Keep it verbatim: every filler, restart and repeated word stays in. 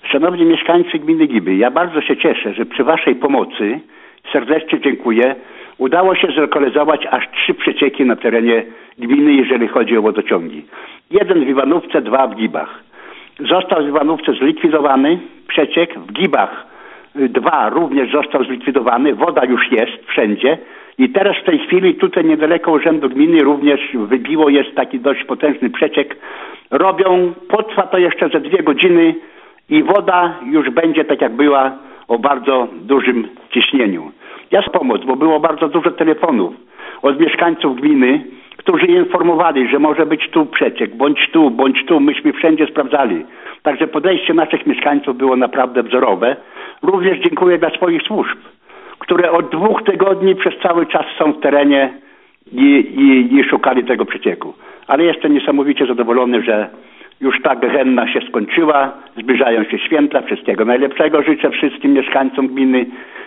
Szanowni mieszkańcy gminy Giby, ja bardzo się cieszę, że przy waszej pomocy, serdecznie dziękuję, udało się zlokalizować aż trzy przecieki na terenie gminy, jeżeli chodzi o wodociągi. Jeden w Iwanówce, dwa w Gibach. Został w Iwanówce zlikwidowany przeciek, w Gibach dwa również został zlikwidowany, woda już jest wszędzie i teraz w tej chwili tutaj niedaleko urzędu gminy również wybiło jest taki dość potężny przeciek. Robią, potrwa to jeszcze ze dwie godziny i woda już będzie tak jak była o bardzo dużym ciśnieniu. Ja z pomoc, bo było bardzo dużo telefonów od mieszkańców gminy, którzy informowali, że może być tu przeciek, bądź tu, bądź tu. Myśmy wszędzie sprawdzali. Także podejście naszych mieszkańców było naprawdę wzorowe. Również dziękuję dla swoich służb, które od dwóch tygodni przez cały czas są w terenie i, i, i szukali tego przecieku. Ale jestem niesamowicie zadowolony, że już ta gehenna się skończyła. Zbliżają się święta. Wszystkiego najlepszego życzę wszystkim mieszkańcom gminy.